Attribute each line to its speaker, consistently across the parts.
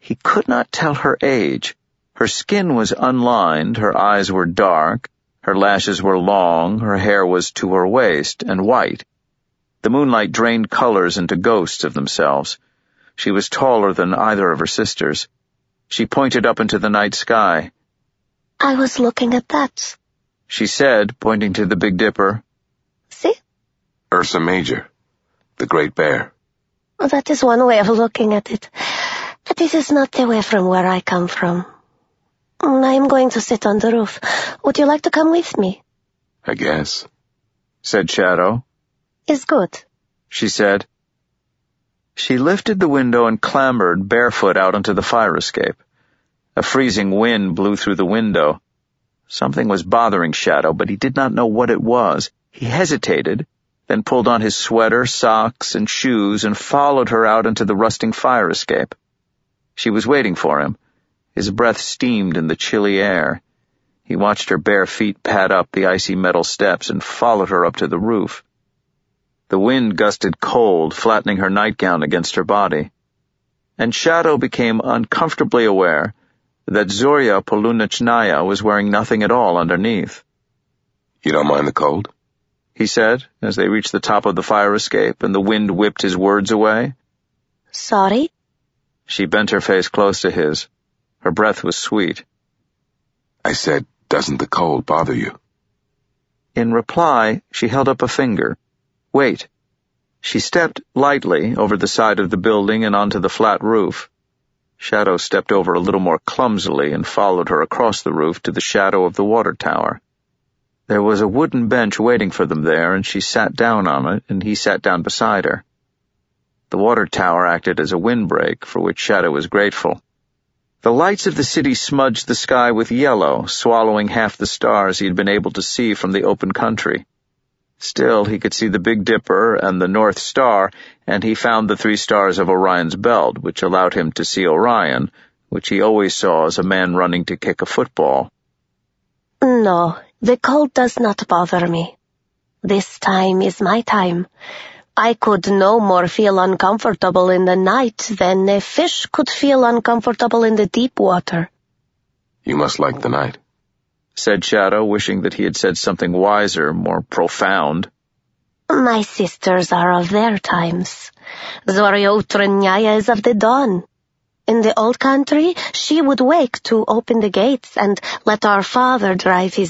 Speaker 1: He could not tell her age. Her skin was unlined, her eyes were dark, her lashes were long, her hair was to her waist and white. The moonlight drained colors into ghosts of themselves. She was taller than either of her sisters. She pointed up into the night sky.
Speaker 2: "I was looking at that,"
Speaker 1: she said, pointing to the Big Dipper.
Speaker 2: "See?
Speaker 3: Ursa Major, the Great Bear."
Speaker 2: That is one way of looking at it. But this is not the way from where I come from. I am going to sit on the roof. Would you like to come with me?"
Speaker 3: "I guess,"
Speaker 1: said Shadow.
Speaker 2: "Is good,"
Speaker 1: she said. She lifted the window and clambered barefoot out onto the fire escape. A freezing wind blew through the window. Something was bothering Shadow, but he did not know what it was. He hesitated, then pulled on his sweater, socks, and shoes and followed her out into the rusting fire escape. She was waiting for him. His breath steamed in the chilly air. He watched her bare feet pad up the icy metal steps and followed her up to the roof. The wind gusted cold, flattening her nightgown against her body. And Shadow became uncomfortably aware that Zorya Polunochnaya was wearing nothing at all underneath.
Speaker 3: "You don't mind the cold?"
Speaker 1: he said, as they reached the top of the fire escape and the wind whipped his words away.
Speaker 2: "Sorry?"
Speaker 1: She bent her face close to his. Her breath was sweet.
Speaker 3: "I said, doesn't the cold bother you?"
Speaker 1: In reply, she held up a finger. "Wait." She stepped lightly over the side of the building and onto the flat roof. Shadow stepped over a little more clumsily and followed her across the roof to the shadow of the water tower. There was a wooden bench waiting for them there, and she sat down on it, and he sat down beside her. The water tower acted as a windbreak, for which Shadow was grateful. The lights of the city smudged the sky with yellow, swallowing half the stars he had been able to see from the open country. Still, he could see the Big Dipper and the North Star, and he found the 3 stars of Orion's belt, which allowed him to see Orion, which he always saw as a man running to kick a football.
Speaker 2: "No, the cold does not bother me. This time is my time. I could no more feel uncomfortable in the night than a fish could feel uncomfortable in the deep water."
Speaker 3: "You must like the night,"
Speaker 1: said Shadow, wishing that he had said something wiser, more profound.
Speaker 2: "My sisters are of their times. Zorya Utrnyaya is of the dawn. In the old country, she would wake to open the gates and let our father drive his...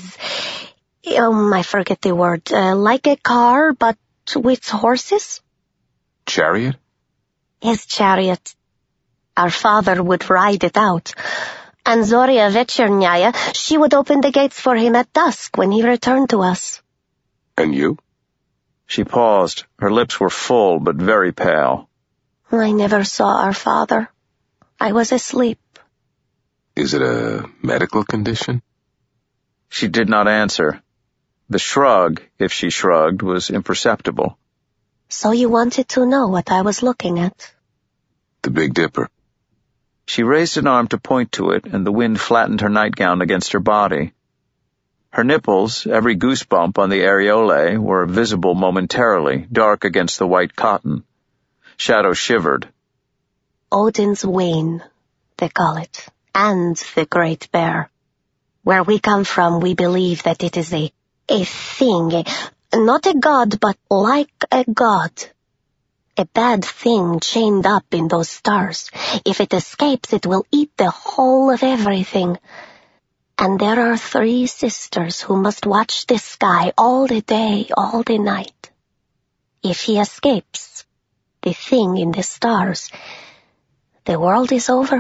Speaker 2: I forget the word. Like a car, but with horses?"
Speaker 3: "Chariot?"
Speaker 2: "His chariot. Our father would ride it out. And Zorya Vechernaya, she would open the gates for him at dusk when he returned to us."
Speaker 3: "And you?"
Speaker 1: She paused. Her lips were full but very pale.
Speaker 2: "I never saw our father. I was asleep."
Speaker 3: "Is it a medical condition?"
Speaker 1: She did not answer. The shrug, if she shrugged, was imperceptible.
Speaker 2: "So you wanted to know what I was looking at?"
Speaker 3: "The Big Dipper."
Speaker 1: She raised an arm to point to it, and the wind flattened her nightgown against her body. Her nipples, every goosebump on the areolae, were visible momentarily, dark against the white cotton. Shadow shivered.
Speaker 2: "Odin's Wain, they call it, and the Great Bear. Where we come from, we believe that it is a thing, not a god, but like a god. A bad thing chained up in those stars. If it escapes, it will eat the whole of everything. And there are 3 sisters who must watch the sky all the day, all the night. If he escapes, the thing in the stars, the world is over.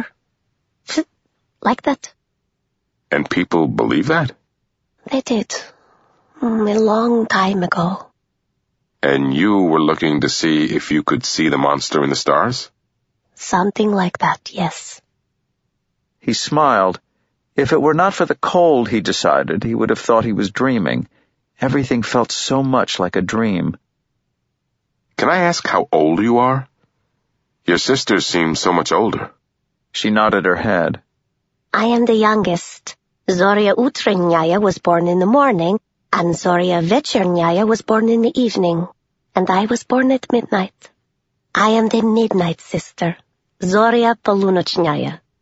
Speaker 2: Like that."
Speaker 3: "And people believe that?"
Speaker 2: "They did. A long time ago."
Speaker 3: "And you were looking to see if you could see the monster in the stars?"
Speaker 2: "Something like that, yes."
Speaker 1: He smiled. If it were not for the cold, he decided, he would have thought he was dreaming. Everything felt so much like a dream.
Speaker 3: "Can I ask how old you are? Your sisters seem so much older."
Speaker 1: She nodded her head.
Speaker 2: "I am the youngest. Zorya Utrnyaya was born in the morning, and Zorya Vechernaya was born in the evening, and I was born at midnight. I am the midnight sister, Zorya Polunochnaya,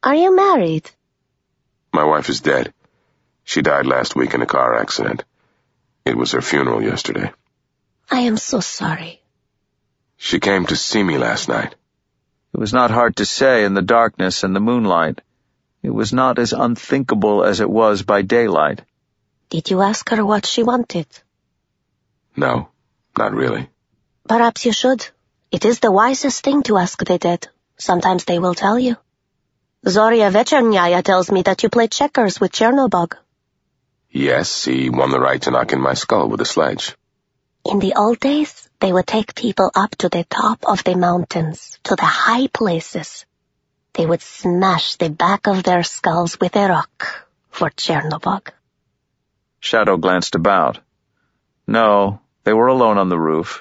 Speaker 2: Are you married?
Speaker 3: My wife is dead. She died last week in a car accident. It was her funeral yesterday.
Speaker 2: I am so sorry.
Speaker 3: She came to see me last night.
Speaker 1: It was not hard to say in the darkness and the moonlight. It was not as unthinkable as it was by daylight.
Speaker 2: Did you ask her what she wanted?
Speaker 3: No, not really.
Speaker 2: Perhaps you should. It is the wisest thing to ask the dead. Sometimes they will tell you. Zoria Vechernaya tells me that you play checkers with Chernobog.
Speaker 3: Yes, he won the right to knock in my skull with a sledge.
Speaker 2: In the old days, they would take people up to the top of the mountains, to the high places. They would smash the back of their skulls with a rock for Chernobog.
Speaker 1: Shadow glanced about. No, they were alone on the roof.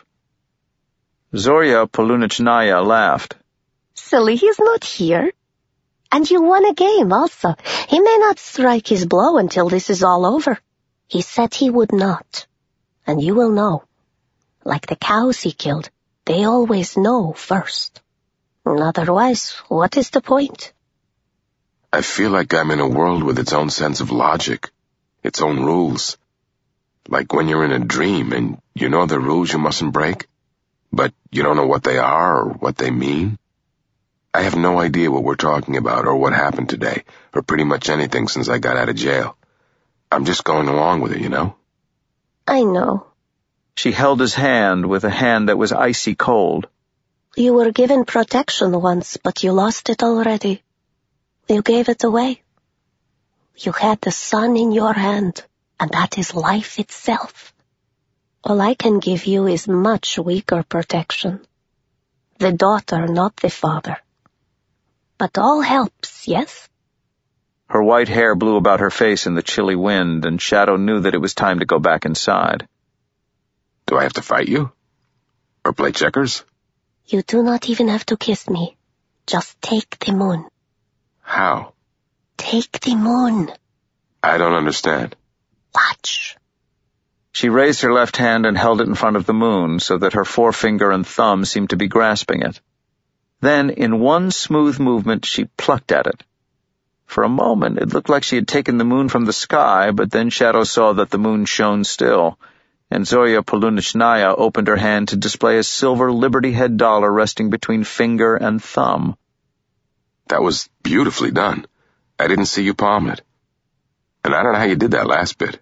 Speaker 1: Zoria Polunichnaya laughed.
Speaker 2: Silly, he's not here. And you won a game also. He may not strike his blow until this is all over. He said he would not. And you will know. Like the cows he killed, they always know first. Otherwise, what is the point?
Speaker 3: I feel like I'm in a world with its own sense of logic, its own rules. Like when you're in a dream and you know the rules you mustn't break, but you don't know what they are or what they mean. I have no idea what we're talking about or what happened today, or pretty much anything since I got out of jail. I'm just going along with it, you know?
Speaker 2: I know.
Speaker 1: She held his hand with a hand that was icy cold.
Speaker 2: You were given protection once, but you lost it already. You gave it away. You had the sun in your hand, and that is life itself. All I can give you is much weaker protection. The daughter, not the father. But all helps, yes?
Speaker 1: Her white hair blew about her face in the chilly wind, and Shadow knew that it was time to go back inside.
Speaker 3: Do I have to fight you? Or play checkers?
Speaker 2: You do not even have to kiss me. Just take the moon.
Speaker 3: How?
Speaker 2: Take the moon.
Speaker 3: I don't understand.
Speaker 2: Watch.
Speaker 1: She raised her left hand and held it in front of the moon so that her forefinger and thumb seemed to be grasping it. Then, in one smooth movement, she plucked at it. For a moment, it looked like she had taken the moon from the sky, but then Shadow saw that the moon shone still, and Zoria Polunichnaya opened her hand to display a silver Liberty Head dollar resting between finger and thumb.
Speaker 3: That was beautifully done. I didn't see you palm it. And I don't know how you did that last bit.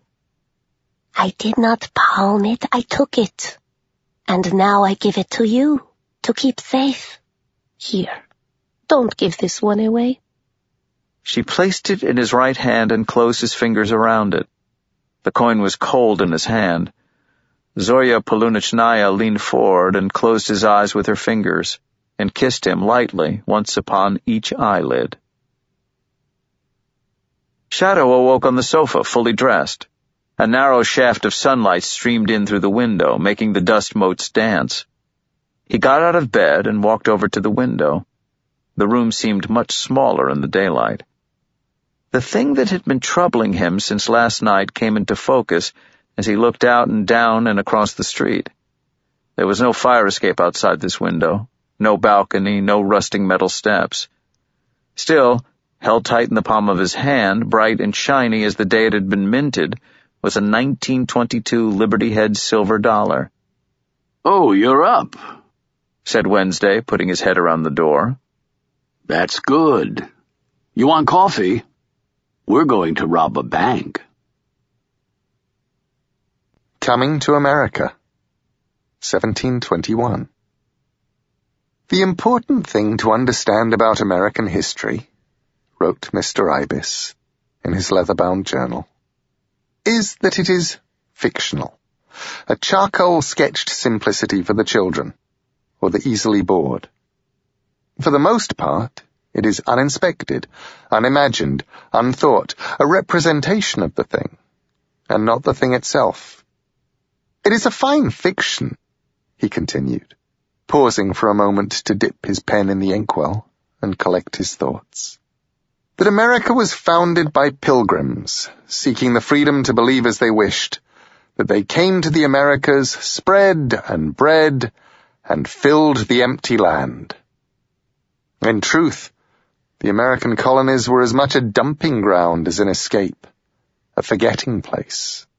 Speaker 2: I did not palm it, I took it. And now I give it to you, to keep safe. Here, don't give this one away.
Speaker 1: She placed it in his right hand and closed his fingers around it. The coin was cold in his hand. Zoria Polunichnaya leaned forward and closed his eyes with her fingers, and kissed him lightly once upon each eyelid. Shadow awoke on the sofa, fully dressed. A narrow shaft of sunlight streamed in through the window, making the dust motes dance. He got out of bed and walked over to the window. The room seemed much smaller in the daylight. The thing that had been troubling him since last night came into focus as he looked out and down and across the street. There was no fire escape outside this window, no balcony, no rusting metal steps. Still, held tight in the palm of his hand, bright and shiny as the day it had been minted, was a 1922 Liberty Head silver dollar.
Speaker 4: "Oh, you're up,"
Speaker 1: said Wednesday, putting his head around the door.
Speaker 4: "That's good. You want coffee? We're going to rob a bank."
Speaker 5: Coming to America, 1721. The important thing to understand about American history, wrote Mr. Ibis in his leather-bound journal, is that it is fictional, a charcoal-sketched simplicity for the children, or the easily bored. For the most part, it is uninspected, unimagined, unthought, a representation of the thing, and not the thing itself. It is a fine fiction, he continued, pausing for a moment to dip his pen in the inkwell and collect his thoughts, that America was founded by pilgrims, seeking the freedom to believe as they wished, that they came to the Americas, spread and bred, and filled the empty land. In truth, The American colonies were as much a dumping ground as an escape, a forgetting place.